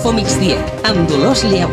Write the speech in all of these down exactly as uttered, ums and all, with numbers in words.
Info Migdia, amb Dolors Lleu.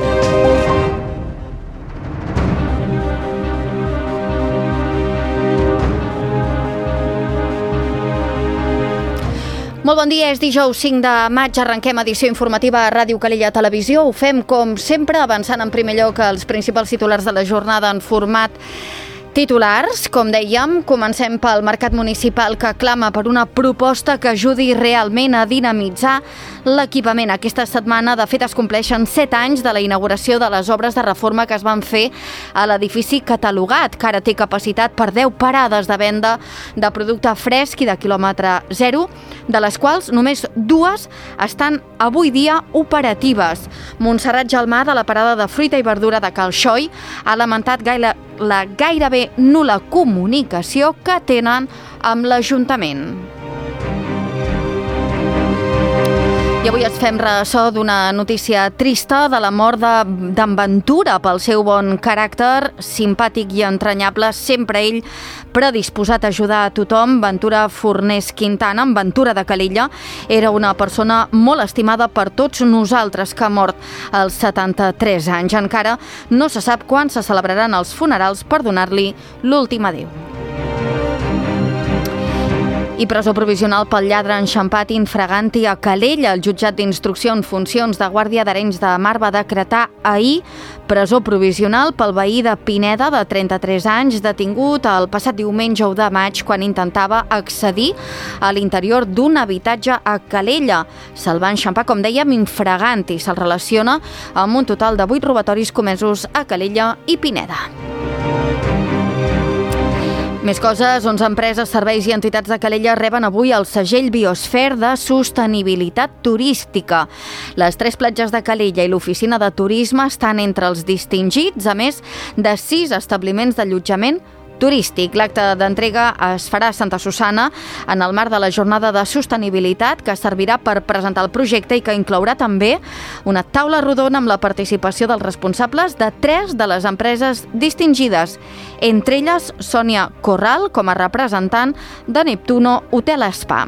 Molt bon dia, és dijous cinc de maig, arrenquem edició informativa a Ràdio Calella Televisió. Ho fem, com sempre, avançant en primer lloc els principals titulars de la jornada en format titulars. Com dèiem, comencem pel mercat municipal que clama per una proposta que ajudi realment a dinamitzar l'equipament. Aquesta setmana, de fet, es compleixen set anys de la inauguració de les obres de reforma que es van fer a l'edifici catalogat, que ara té capacitat per deu parades de venda de producte fresc i de quilòmetre zero, de les quals només dues estan avui dia operatives. Montserrat Gelmà, de la parada de fruita i verdura de Cal Xoi, ha lamentat gaire, la gairebé nul·la comunicació que tenen amb l'Ajuntament. I avui ens fem ressò d'una notícia trista de la mort d'en Ventura pel seu bon caràcter, simpàtic i entranyable, sempre ell predisposat a ajudar a tothom. Ventura Fornés Quintana, en Ventura de Calella, era una persona molt estimada per tots nosaltres, que ha mort als setanta-tres anys. Encara no se sap quan se celebraran els funerals per donar-li l'últim adéu. I presó provisional pel lladre enxampat infraganti a Calella. El jutjat d'instrucció en funcions de Guàrdia d'Arenys de Mar va decretar ahir presó provisional pel veí de Pineda, de trenta-tres anys, detingut el passat diumenge u de maig quan intentava accedir a l'interior d'un habitatge a Calella. Se'l va enxampar, com dèiem, infraganti. Se'l relaciona amb un total de vuit robatoris comesos a Calella i Pineda. Més coses, onze empreses, serveis i entitats de Calella reben avui el segell Biosfer de sostenibilitat turística. Les tres platges de Calella i l'oficina de turisme estan entre els distingits, a més de sis establiments d'allotjament turístic. L'acte d'entrega es farà a Santa Susanna en el marc de la jornada de sostenibilitat, que servirà per presentar el projecte i que inclourà també una taula rodona amb la participació dels responsables de tres de les empreses distingides, entre elles Sònia Corral com a representant de Neptuno Hotel Spa.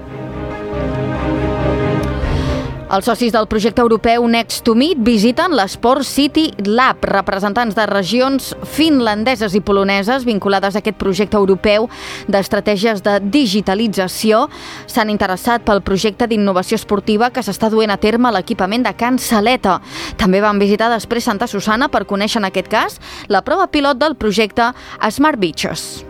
Els socis del projecte europeu Next to Meet visiten l'Sport City Lab. Representants de regions finlandeses i poloneses vinculades a aquest projecte europeu d'estratègies de digitalització s'han interessat pel projecte d'innovació esportiva que s'està duent a terme a l'equipament de Can Saleta. També van visitar després Santa Susanna per conèixer, en aquest cas, la prova pilot del projecte Smart Beaches.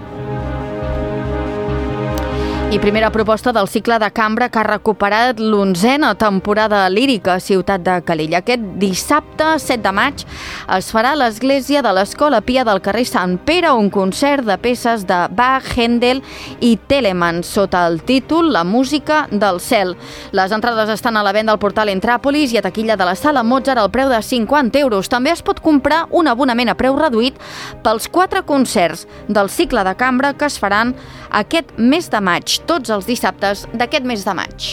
I primera proposta del cicle de cambra que ha recuperat l'onzena temporada lírica a Ciutat de Calella. Aquest dissabte, set de maig, es farà a l'església de l'Escola Pia del carrer Sant Pere un concert de peces de Bach, Händel i Telemann sota el títol La música del cel. Les entrades estan a la venda al portal Entràpolis i a taquilla de la Sala Mozart al preu de cinquanta euros. També es pot comprar un abonament a preu reduït pels quatre concerts del cicle de cambra que es faran aquest mes de maig, tots els dissabtes d'aquest mes de maig.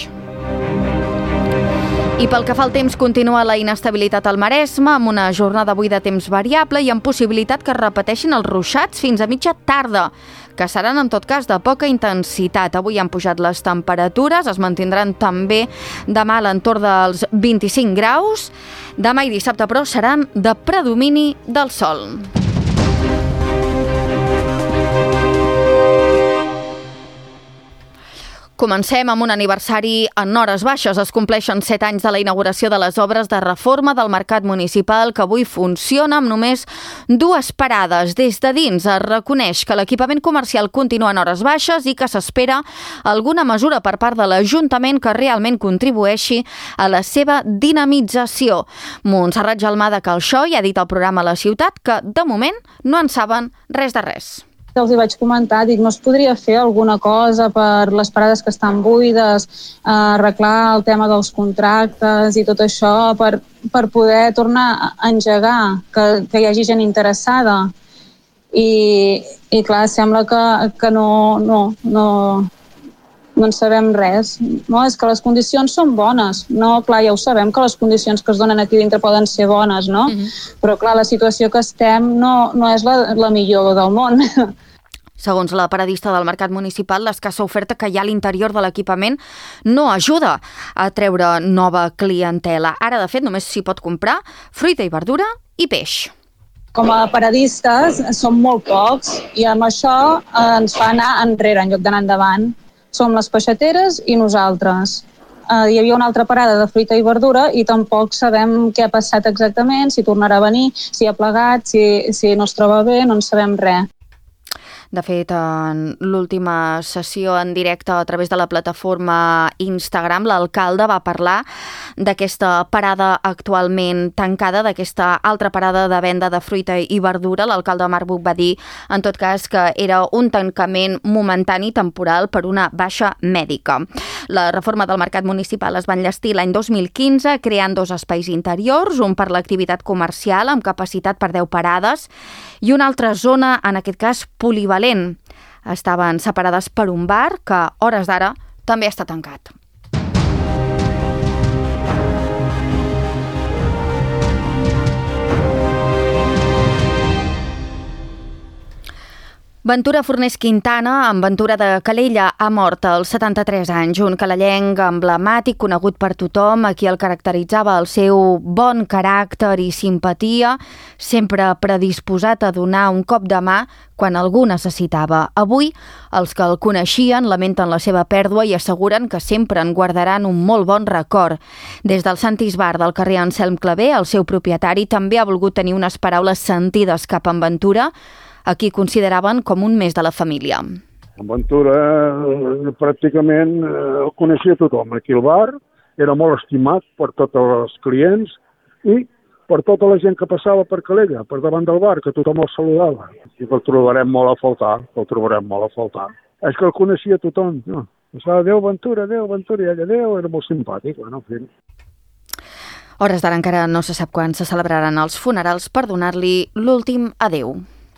I pel que fa al temps, continua la inestabilitat al Maresme, amb una jornada avui de temps variable i amb possibilitat que es repeteixin els ruixats fins a mitja tarda, que seran en tot cas de poca intensitat. Avui han pujat les temperatures, es mantindran també demà a l'entorn dels vint-i-cinc graus. Demà i dissabte, però, seran de predomini del sol. Comencem amb un aniversari en hores baixes. Es compleixen set anys de la inauguració de les obres de reforma del mercat municipal, que avui funciona amb només dues parades. Des de dins es reconeix que l'equipament comercial continua en hores baixes i que s'espera alguna mesura per part de l'Ajuntament que realment contribueixi a la seva dinamització. Montserrat Gelmà de Cal Xoi ha dit al programa La Ciutat que, de moment, no en saben res de res. Els hi vaig comentar, dic, no es podria fer alguna cosa per les parades que estan buides, arreglar el tema dels contractes i tot això per, per poder tornar a engegar, que, que hi hagi gent interessada. I, i clar, sembla que, que no, no, no, no en sabem res. No, és que les condicions són bones. No, clar, ja ho sabem, que les condicions que es donen aquí dintre poden ser bones, no? Uh-huh. Però clar, la situació que estem no, no és la, la millor del món. Segons la paradista del mercat municipal, l'escassa oferta que hi ha a l'interior de l'equipament no ajuda a treure nova clientela. Ara, de fet, només s'hi pot comprar fruita i verdura i peix. Com a paradistes som molt pocs i amb això ens fa anar enrere en lloc d'anar endavant. Som les peixateres i nosaltres. Uh, hi havia una altra parada de fruita i verdura i tampoc sabem què ha passat exactament, si tornarà a venir, si ha plegat, si, si no es troba bé, no en sabem res. De fet, en l'última sessió en directe a través de la plataforma Instagram, l'alcalde va parlar d'aquesta parada actualment tancada, d'aquesta altra parada de venda de fruita i verdura. L'alcalde Marc Buch va dir, en tot cas, que era un tancament momentani temporal per una baixa mèdica. La reforma del mercat municipal es va enllestir l'any dos mil quinze, creant dos espais interiors, un per l'activitat comercial amb capacitat per deu parades i una altra zona, en aquest cas, polivalent. Estaven separades per un bar que, a hores d'ara, també està tancat. Ventura Fornés Quintana, amb Ventura de Calella, ha mort als setanta-tres anys. Un calellenc emblemàtic, conegut per tothom, a qui el caracteritzava el seu bon caràcter i simpatia, sempre predisposat a donar un cop de mà quan algú necessitava. Avui, els que el coneixien lamenten la seva pèrdua i asseguren que sempre en guardaran un molt bon record. Des del Santis Bar del carrer Anselm Clavé, el seu propietari també ha volgut tenir unes paraules sentides cap a en Ventura, a qui consideraven com un més de la família. En Ventura eh, pràcticament eh, el coneixia tothom. Aquí al bar era molt estimat per tots els clients i per tota la gent que passava per Calella, per davant del bar, que tothom el saludava. I el trobarem molt a faltar, el trobarem molt a faltar. És que el coneixia tothom. No? Adéu Ventura, adéu Ventura, i ella adéu, era molt simpàtic. Bueno, en fi. Hores d'ara encara no se sap quan se celebraran els funerals per donar-li l'últim adéu.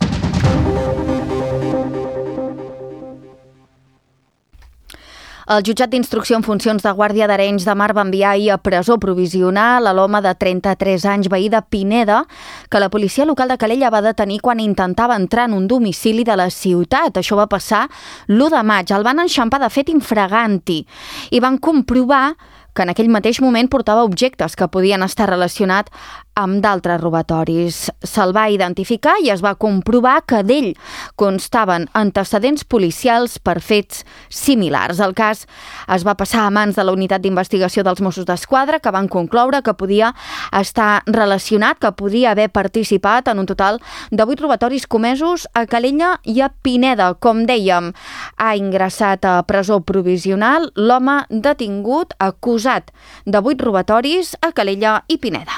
El jutjat d'instrucció en funcions de Guàrdia d'Arenys de Mar va enviar ahir a presó provisional a l'home de trenta-tres anys, veí de Pineda, que la policia local de Calella va detenir quan intentava entrar en un domicili de la ciutat. Això va passar l'u de maig. El van enxampar de fet infraganti i van comprovar que en aquell mateix moment portava objectes que podien estar relacionats amb d'altres robatoris. Se'l va identificar i es va comprovar que d'ell constaven antecedents policials per fets similars. El cas es va passar a mans de la unitat d'investigació dels Mossos d'Esquadra, que van concloure que podia estar relacionat, que podia haver participat en un total de vuit robatoris comesos a Calella i a Pineda. Com dèiem, ha ingressat a presó provisional l'home detingut acusat de vuit robatoris a Calella i Pineda.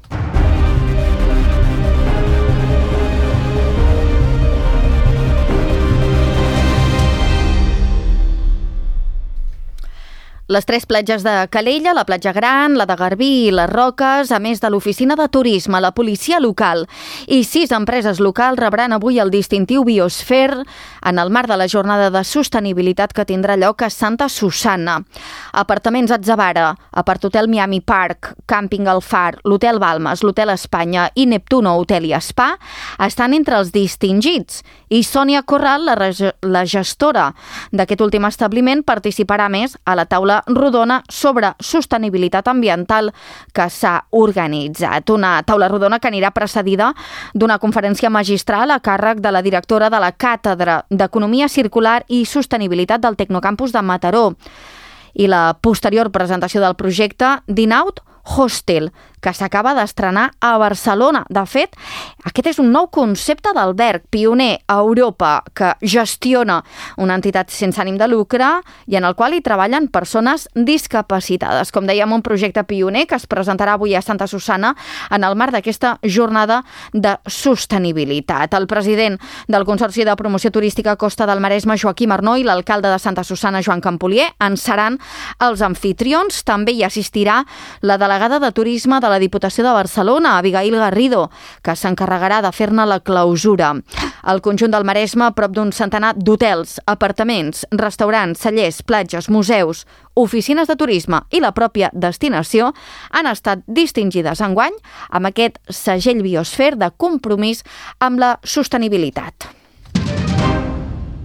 Les tres platges de Calella, la platja Gran, la de Garbí i les Roques, a més de l'oficina de turisme, la policia local i sis empreses locals rebran avui el distintiu Biosphere en el marc de la jornada de sostenibilitat que tindrà lloc a Santa Susanna. Apartaments Atzavara, Apart Hotel Miami Park, Càmping El Far, l'Hotel Balmes, l'Hotel Espanya i Neptuno Hotel i Spa estan entre els distingits i Sònia Corral, la, la gestora d'aquest últim establiment, participarà més a la taula rodona sobre sostenibilitat ambiental que s'ha organitzat. Una taula rodona que anirà precedida d'una conferència magistral a càrrec de la directora de la Càtedra d'Economia Circular i Sostenibilitat del Tecnocampus de Mataró i la posterior presentació del projecte Dinaut Hostel, que s'acaba d'estrenar a Barcelona. De fet, aquest és un nou concepte d'alberg pioner a Europa que gestiona una entitat sense ànim de lucre i en el qual hi treballen persones discapacitades. Com dèiem, un projecte pioner que es presentarà avui a Santa Susanna en el marc d'aquesta jornada de sostenibilitat. El president del Consorci de Promoció Turística Costa del Maresme, Joaquim Arnó, i l'alcalde de Santa Susanna, Joan Campolier, en seran els anfitrions. També hi assistirà la delegada de Turisme de la Diputació de Barcelona, Abigail Garrido, que s'encarregarà de fer-ne la clausura. Al conjunt del Maresme, prop d'un centenar d'hotels, apartaments, restaurants, cellers, platges, museus, oficines de turisme i la pròpia destinació han estat distingides enguany amb aquest segell Biosphere de compromís amb la sostenibilitat.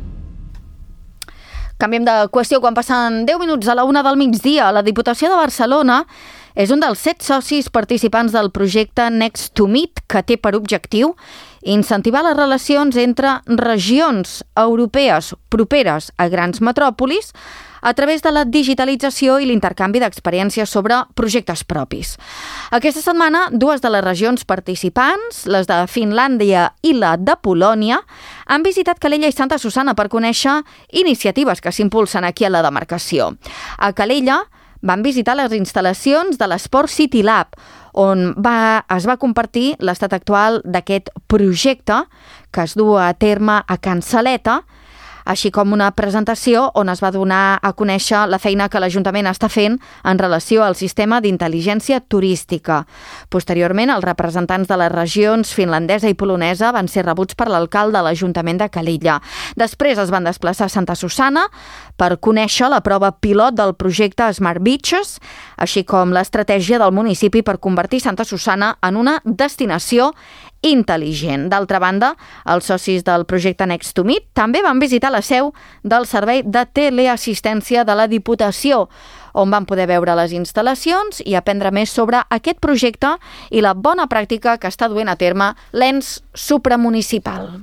Canviem de qüestió. Quan passen deu minuts a la una del migdia, la Diputació de Barcelona és un dels set socis participants del projecte Next to Meet, que té per objectiu incentivar les relacions entre regions europees properes a grans metròpolis a través de la digitalització i l'intercanvi d'experiències sobre projectes propis. Aquesta setmana, dues de les regions participants, les de Finlàndia i la de Polònia, han visitat Calella i Santa Susanna per conèixer iniciatives que s'impulsen aquí a la demarcació. A Calella van visitar les instal·lacions de l'Sport City Lab, on va, es va compartir l'estat actual d'aquest projecte que es du a terme a Can Saleta, així com una presentació on es va donar a conèixer la feina que l'Ajuntament està fent en relació al sistema d'intel·ligència turística. Posteriorment, els representants de les regions finlandesa i polonesa van ser rebuts per l'alcalde de l'Ajuntament de Calella. Després es van desplaçar a Santa Susanna per conèixer la prova pilot del projecte Smart Beaches, així com l'estratègia del municipi per convertir Santa Susanna en una destinació intel·ligent. D'altra banda, els socis del projecte Next to Meet també van visitar la seu del Servei de Teleassistència de la Diputació, on van poder veure les instal·lacions i aprendre més sobre aquest projecte i la bona pràctica que està duent a terme l'ens supramunicipal.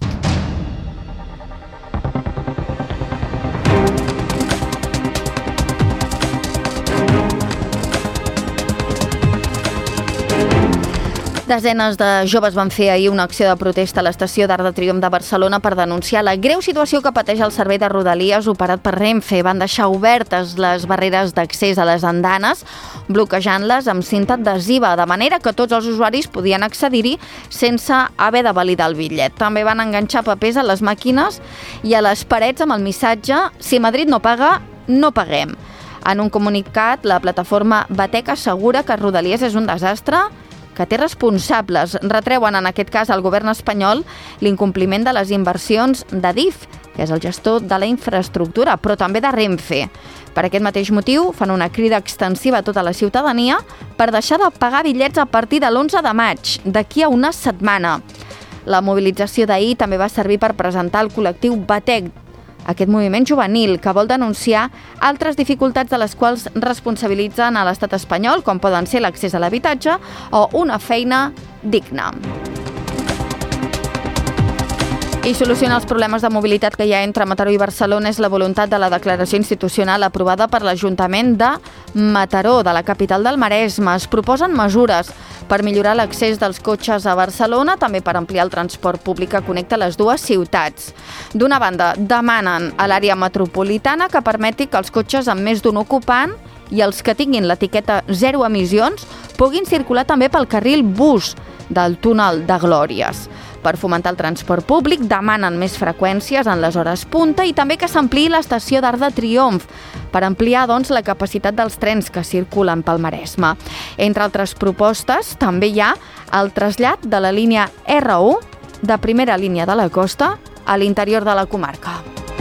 Desenes de joves van fer ahir una acció de protesta a l'estació d'Arc de Triomf de Barcelona per denunciar la greu situació que pateix el servei de Rodalies operat per Renfe. Van deixar obertes les barreres d'accés a les andanes, bloquejant-les amb cinta adhesiva, de manera que tots els usuaris podien accedir-hi sense haver de validar el bitllet. També van enganxar papers a les màquines i a les parets amb el missatge «Si Madrid no paga, no paguem». En un comunicat, la plataforma Batec assegura que Rodalies és un desastre, que té responsables. Retreuen en aquest cas al govern espanyol l'incompliment de les inversions d'Adif, que és el gestor de la infraestructura, però també de Renfe. Per aquest mateix motiu, fan una crida extensiva a tota la ciutadania per deixar de pagar bitllets a partir de l'onze de maig, d'aquí a una setmana. La mobilització d'ahir també va servir per presentar el col·lectiu Batec, aquest moviment juvenil que vol denunciar altres dificultats de les quals responsabilitzen a l'estat espanyol, com poden ser l'accés a l'habitatge o una feina digna. I solucionar els problemes de mobilitat que hi ha entre Mataró i Barcelona és la voluntat de la declaració institucional aprovada per l'Ajuntament de Mataró, de la capital del Maresme. Es proposen mesures per millorar l'accés dels cotxes a Barcelona, també per ampliar el transport públic que connecta les dues ciutats. D'una banda, demanen a l'àrea metropolitana que permeti que els cotxes amb més d'un ocupant i els que tinguin l'etiqueta zero emissions puguin circular també pel carril bus del túnel de Glòries. Per fomentar el transport públic, demanen més freqüències en les hores punta i també que s'ampliï l'estació d'Arc de Triomf per ampliar doncs, la capacitat dels trens que circulen pel Maresme. Entre altres propostes, també hi ha el trasllat de la línia erre u de primera línia de la costa a l'interior de la comarca.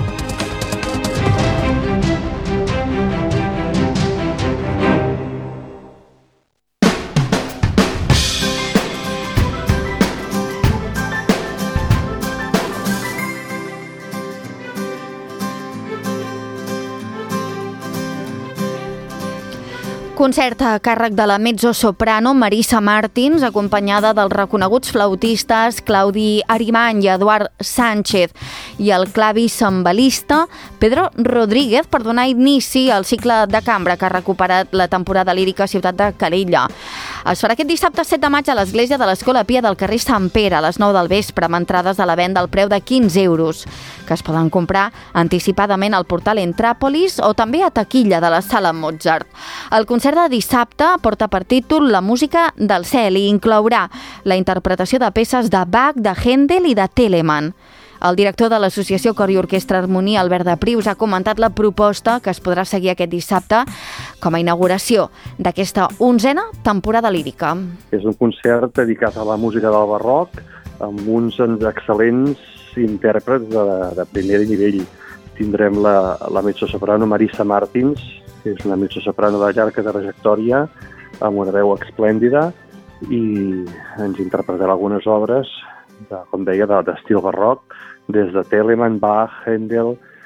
Concert a càrrec de la mezzosoprano Marisa Martins, acompanyada dels reconeguts flautistes Claudi Arimany i Eduard Sánchez i el clavicembalista Pedro Rodríguez per donar inici al cicle de cambra que ha recuperat la temporada lírica Ciutat de Calella. Es farà aquest dissabte set de maig a l'església de l'Escola Pia del carrer Sant Pere a les nou del vespre, amb entrades a la venda al preu de quinze euros, que es poden comprar anticipadament al portal Entràpolis o també a taquilla de la Sala Mozart. El concert de dissabte porta per títol La música del cel i inclourà la interpretació de peces de Bach, de Händel i de Telemann. El director de l'associació Cor i Orquestra Harmonia, Albert de Prius, ha comentat la proposta que es podrà seguir aquest dissabte com a inauguració d'aquesta onzena temporada lírica. És un concert dedicat a la música del barroc amb uns excel·lents intèrprets de, de primer nivell. Tindrem la, la mezzosoprano Marisa Martins, que és una mezzosoprano de llarga trajectòria, amb una veu esplèndida, i ens interpretarà algunes obres, de, com deia, d'estil barroc, des de Telemann, Bach, Händel,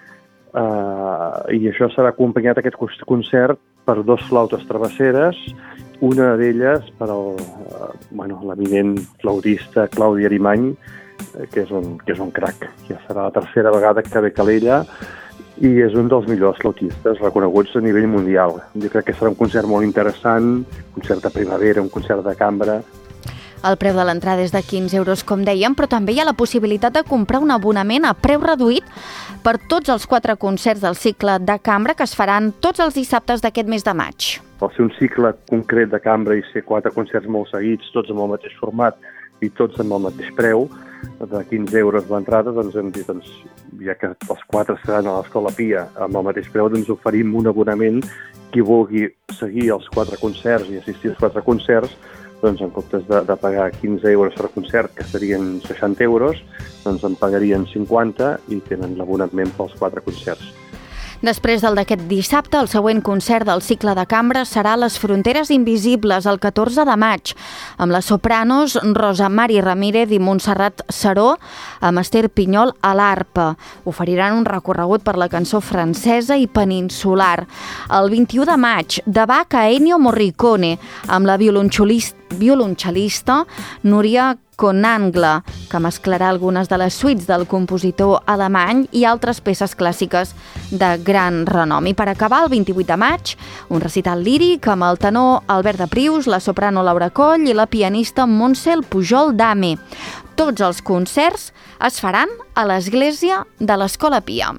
Uh, i això serà acompanyat, aquest concert, per dos flautes travesseres, una d'elles per al, uh, bueno, l'eminent flautista Claudi Arimany, que és un, que és un crac. Ja serà la tercera vegada que ve Calella i és un dels millors flautistes reconeguts a nivell mundial. Jo crec que serà un concert molt interessant, un concert de primavera, un concert de cambra. El preu de l'entrada és de quinze euros, com dèiem, però també hi ha la possibilitat de comprar un abonament a preu reduït per tots els quatre concerts del cicle de cambra que es faran tots els dissabtes d'aquest mes de maig. Al ser un cicle concret de cambra i ser quatre concerts molt seguits, tots amb el mateix format i tots amb el mateix preu, de quinze euros l'entrada, doncs hem dit, doncs, ja que els quatre seran a l'Escola Pia amb el mateix preu, doncs oferim un abonament. Qui vulgui seguir els quatre concerts i assistir als quatre concerts, doncs en comptes de, de pagar quinze euros per concert, que serien seixanta euros, doncs en pagarien cinquanta i tenen l'abonament pels quatre concerts. Després del d'aquest dissabte, el següent concert del cicle de cambra serà Les Fronteres Invisibles, el catorze de maig, amb les sopranos Rosa Mari Ramírez i Montserrat Seró, amb Esther Pinyol a l'arpa. Oferiran un recorregut per la cançó francesa i peninsular. El vint-i-u de maig, de Bach a Ennio Morricone, amb la violoncel·lista, violoncel·lista Núria Conangla, que mesclarà algunes de les suites del compositor alemany i altres peces clàssiques de gran renom. I per acabar, el vint-i-vuit de maig, un recital líric amb el tenor Albert de Prius, la soprano Laura Coll i la pianista Montsel Pujol Dame. Tots els concerts es faran a l'església de l'Escola Pia.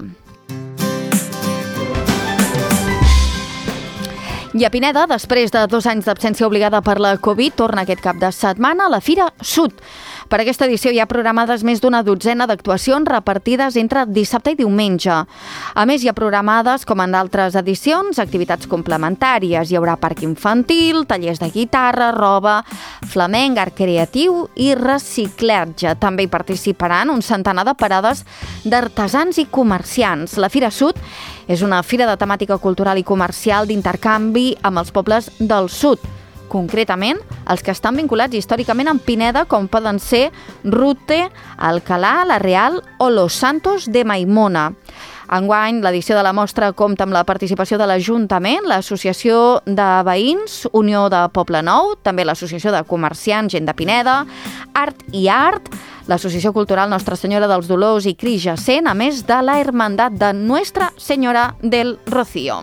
I a Pineda, després de dos anys d'absència obligada per la Covid, torna aquest cap de setmana a la Fira Sud. Per aquesta edició hi ha programades més d'una dotzena d'actuacions repartides entre dissabte i diumenge. A més, hi ha programades, com en d'altres edicions, activitats complementàries. Hi haurà parc infantil, tallers de guitarra, roba, flamenc, art creatiu i reciclatge. També hi participaran un centenar de parades d'artesans i comerciants. La Fira Sud és una fira de temàtica cultural i comercial d'intercanvi amb els pobles del sud, concretament els que estan vinculats històricament amb Pineda, com poden ser Rute, Alcalá, La Real o Los Santos de Maimona. Enguany, l'edició de la mostra compta amb la participació de l'Ajuntament, l'Associació de Veïns, Unió de Poble Nou, també l'Associació de Comerciants, Gent de Pineda, Art i Art, l'Associació Cultural Nostra Senyora dels Dolors i Cris Jacent, a més de la Hermandat de Nuestra Senyora del Rocío.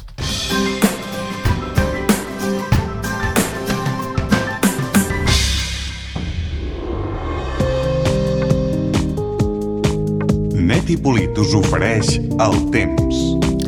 Neti Polit us ofereix el temps.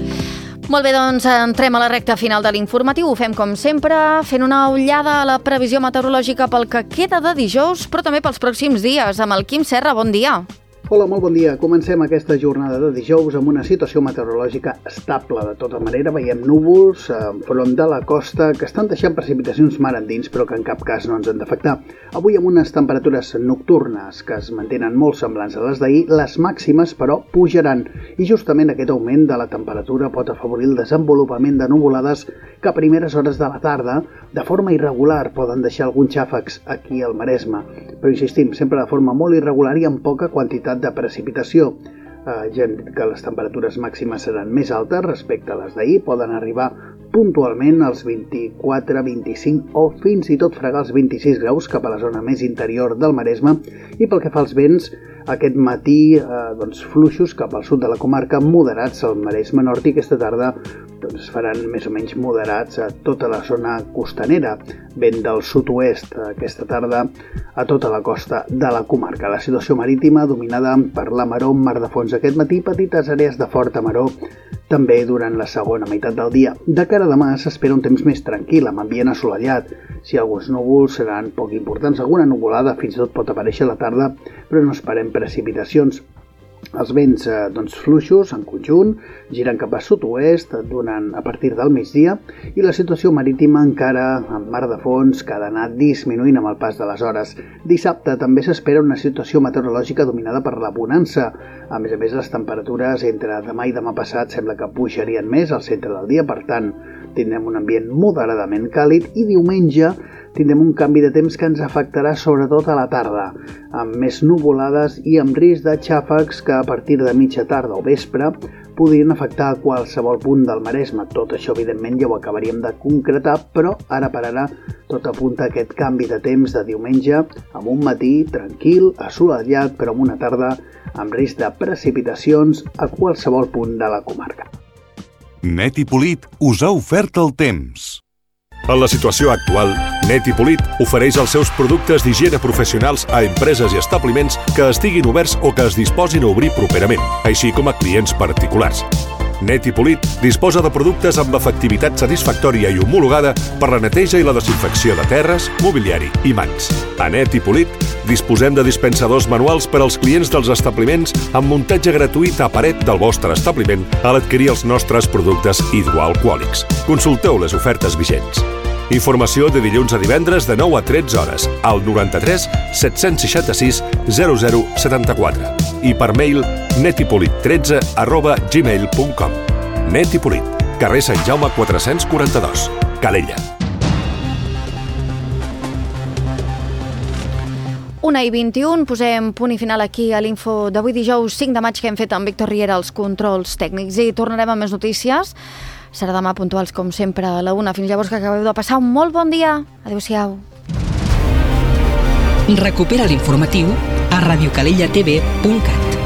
Molt bé, doncs entrem a la recta final de l'informatiu. Ho fem com sempre, fent una ullada a la previsió meteorològica pel que queda de dijous, però també pels pròxims dies. Amb el Quim Serra, bon dia. Hola, molt bon dia. Comencem aquesta jornada de dijous amb una situació meteorològica estable. De tota manera, veiem núvols enfront de la costa que estan deixant precipitacions mar endins, però que en cap cas no ens han d'afectar. Avui amb unes temperatures nocturnes que es mantenen molt semblants a les d'ahir, les màximes, però, pujaran. I justament aquest augment de la temperatura pot afavorir el desenvolupament de nuvolades que a primeres hores de la tarda, de forma irregular, poden deixar alguns xàfecs aquí al Maresme. Però insistim, sempre de forma molt irregular i amb poca quantitat de precipitació. Eh, ja hem dit que les temperatures màximes seran més altes respecte a les d'ahir, poden arribar puntualment als vint-i-quatre, vint-i-cinc o fins i tot fregar els vint-i-sis graus cap a la zona més interior del Maresme. I pel que fa als vents, aquest matí eh, doncs, fluixos cap al sud de la comarca, moderats al Maresme Nord, i aquesta tarda doncs, faran més o menys moderats a tota la zona costanera, vent del sud-oest aquesta tarda a tota la costa de la comarca. La situació marítima dominada per la maror, mar de fons aquest matí, petites àrees de forta maror també durant la segona meitat del dia. De cara a demà s'espera un temps més tranquil, amb ambient assolellat. Si alguns núvols seran poc importants, alguna nuvolada fins i tot pot aparèixer a la tarda, però no esperem precipitacions. Els vents eh, doncs, fluixos en conjunt giren cap a sud-oest donant a partir del migdia i la situació marítima encara amb mar de fons que ha d'anar disminuint amb el pas de les hores. Dissabte també s'espera una situació meteorològica dominada per la bonança. A més a més, les temperatures entre demà i demà passat sembla que pujarien més al centre del dia, per tant, tindrem un ambient moderadament càlid i diumenge tindrem un canvi de temps que ens afectarà sobretot a la tarda, amb més nuvolades i amb risc de xàfecs que a partir de mitja tarda o vespre podrien afectar a qualsevol punt del Maresme. Tot això, evidentment, ja ho acabaríem de concretar, però ara per ara tot apunta a aquest canvi de temps de diumenge, amb un matí tranquil, assolellat, però amb una tarda amb risc de precipitacions a qualsevol punt de la comarca. Net i Polit us ha ofert el temps. En la situació actual, Net i Polit ofereix els seus productes d'higiene professionals a empreses i establiments que estiguin oberts o que es disposin a obrir properament, així com a clients particulars. Net i Polit disposa de productes amb efectivitat satisfactòria i homologada per la neteja i la desinfecció de terres, mobiliari i mans. A Net i Polit disposem de dispensadors manuals per als clients dels establiments amb muntatge gratuït a paret del vostre establiment a l'adquirir els nostres productes hidroalcohòlics. Consulteu les ofertes vigents. Informació de dilluns a divendres de nou a tretze hores al noranta-tres set-cents seixanta-sis zero zero setanta-quatre i per mail netipolit tretze arroba gmail punt com. Net i Polit, carrer Sant Jaume quatre-cents quaranta-dos, Calella. una i vint-i-un, posem punt i final aquí a l'info d'avui dijous cinc de maig que hem fet amb Víctor Riera als controls tècnics i tornarem amb més notícies. Serà demà puntuals, com sempre, a la una. Fins llavors que acabeu de passar un molt bon dia. Adéu-siau. Recupera l'informatiu a radiocalellatv punt cat.